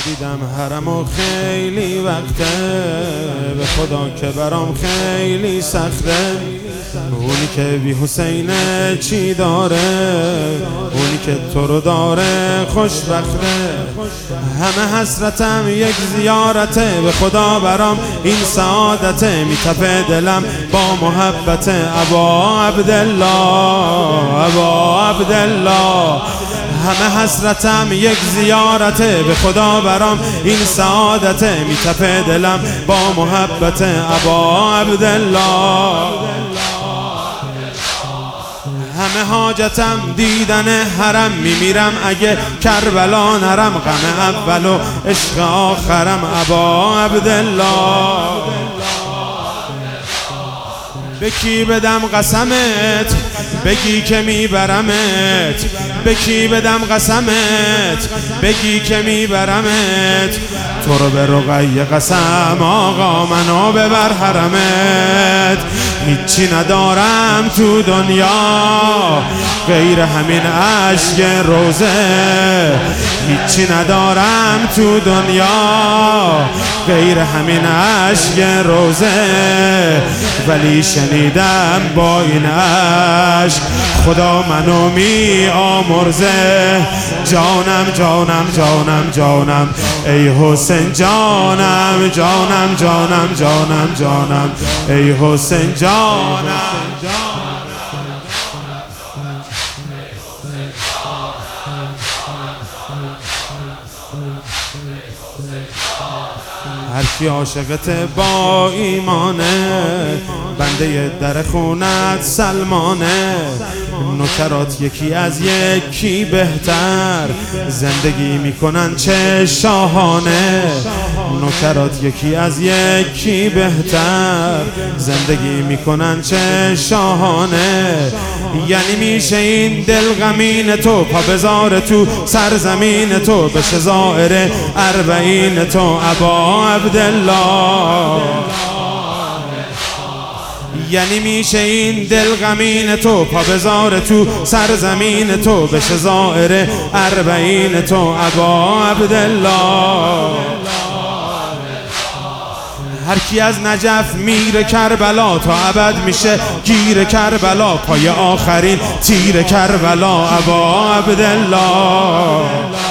ندیدم حرمو خیلی وقته، به خدا که برام خیلی سخته. اونی که بی حسینه چی داره، اونی که تو رو داره خوشبخته. همه حسرتم یک زیارته، به خدا برام این سعادته. میتپه دلم با محبت ابا عبدالله، ابا عبدالله. همه حسرتم یک زیارته، به خدا برام این سعادته. میتپه دلم با محبت ابا عبدالله. همه حاجتم دیدن حرم، میمیرم اگه کربلا نرم. غم اول و عشق آخرم ابا عبدالله. به کی بدم قسمت بگی که میبرمت، به کی بدم قسمت بگی که میبرمت. تو رو به رقیه قسم آقا منو ببر حرمت. هیچی ندارم تو دنیا غیر همین اشک روزه، هیچی ندارم تو دنیا غیر همین اشک روزه. ولی شنیدم با این اشک خدا منو می آمرزه. جانم جانم جانم جانم ای حسین جانم، جانم جانم جانم جانم ای حسین جانم. هر کی عاشقت با ایمانه، بنده در خونت سلمانه. نوکرات یکی از یکی بهتر، زندگی میکنن چه شاهانه. نوکرات یکی از یکی بهتر، زندگی میکنن چه شاهانه. یعنی میشه این دل غمین تو، پا بذار تو سرزمین تو، بشه زائر اربعین تو ابا عبدالله. یعنی میشه این دل غمین تو، پا بذار تو سرزمین تو، بشه زائر اربعین تو ابا عبدالله. هر کی از نجف میره کربلا، تا ابد میشه گیر کربلا. پای آخرین تیر کربلا ابا عبدالله.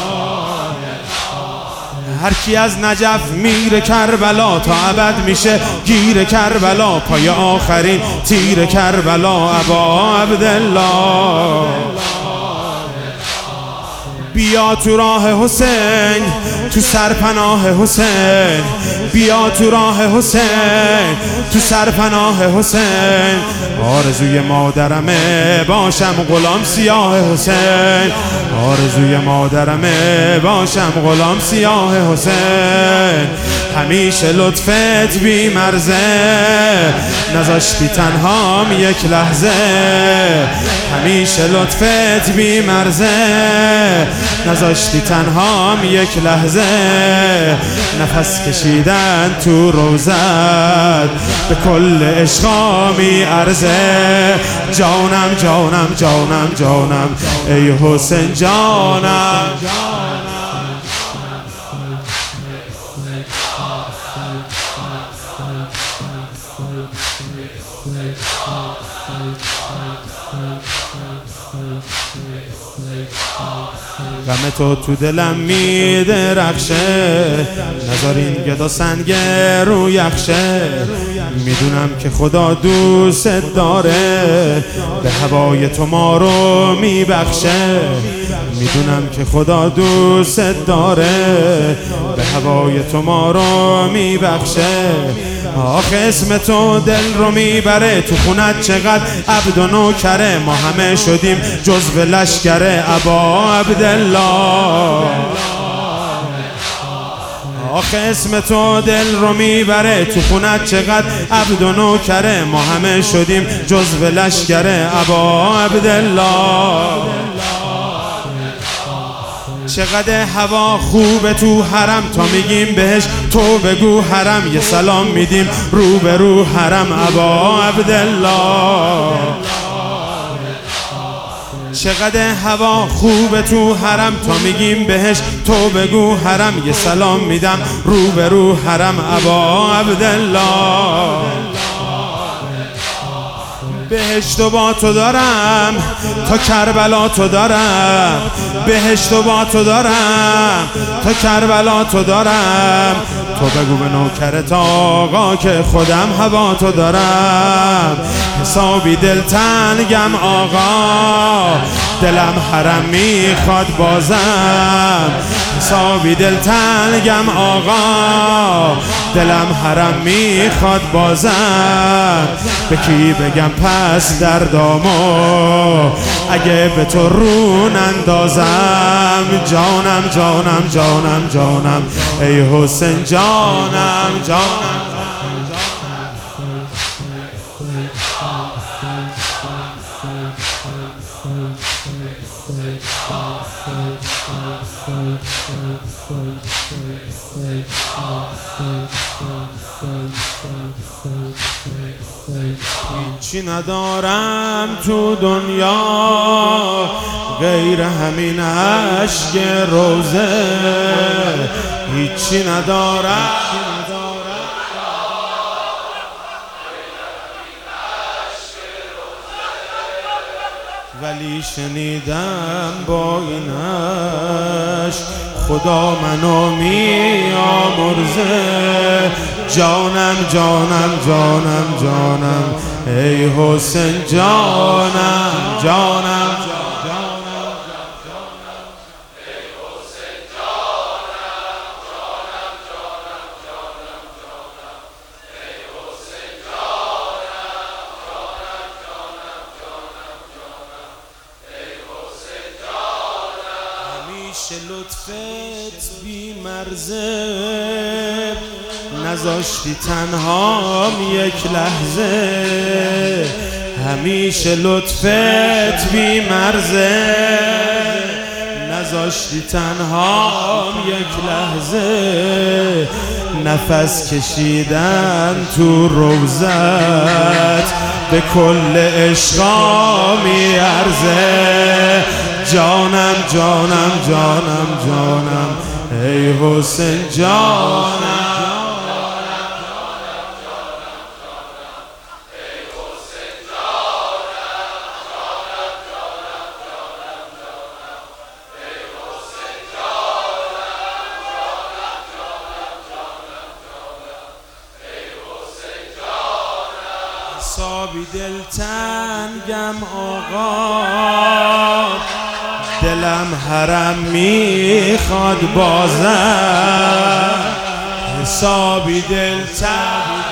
هر کی از نجف میره کربلا، تا ابد میشه گیر کربلا. پای آخرین تیر کربلا ابا عبدالله. بیا تو راه حسین، تو سرپناه حسین. بیا تو راه حسین، تو سرپناه حسین. آرزوی مادرمه باشم غلام سیاه حسین، آرزوی مادرمه باشم غلام سیاه حسین. همیشه لطفت بی مرزه، نذاشتی تنهام یک لحظه. همیشه لطفت بی مرزه، نذاشتی تنهام یک لحظه. نفس کشیدن تو روزت به کل عشقا می ارزه. جانم جانم جانم جانم ای حسین جانم. غم تو دلم میدرخشه، نذار این گدا سنگ رو یخشه. میدونم که خدا دوست داره، به هوای تو ما رو میبخشه. میدونم که خدا دوست داره، به هوای تو ما رو میبخشه. آخه اسم تو دل رو میبره، تو خونت چقدر عبد و نوکره. ما همه شدیم جزو لشکر ابا عبدالله. آخه اسم تو دل رو میبره، تو خونت چقدر عبد و نوکره. ما همه شدیم جزو لشکر ابا عبدالله. چقدر هوا خوبه تو حرم، تا میگیم بهش تو بگو حرم. یه سلام میدیم رو به رو حرم ابا عبدالله. چقدر هوا خوبه تو حرم، تا میگیم بهش تو بگو حرم. یه سلام میدم رو به رو حرم ابا عبدالله. بهشت و با تو دارم تا کربلا تو دارم، بهشت و با تو دارم تا کربلا تو دارم. تو بگو به نوکرت آقا که خودم هوا تو دارم. حسابی دلتنگم آقا، دلم حرم میخواد بازم. حسابی دلتنگم آقا، دلم حرم میخواد بازم. به کی بگم پس دردامو اگه به تو رو نندازم؟ جانم جانم جانم جانم ای حسین جانم جانم. هیچی ندارم تو دنیا غیر همین عشق روزه، هیچی ندارم ولی شنیدم با این عشق خدا منو میامرزه. جانم جانم جانم جانم ای حسین جانم جانم همیشه لطفت بی مرزه، نذاشتی تنهام یک لحظه. همیشه لطفت بی مرزه، نذاشتی تنهام یک لحظه. نفس کشیدن تو روزت به کل عشقا میارزه. جانم جانم جانم جانم ای حسین جانم. حسابی دلتنگم آقا، دلم حرم میخواد بازم. حسابی دلتنگ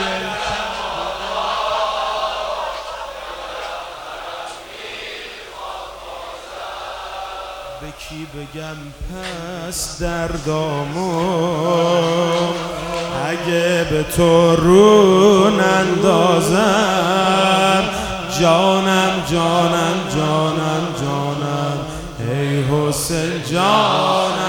به کی بگم پس دردامو اگه به تو رو نندازم؟ جانم جانم جانم جانم ای حسین جانم.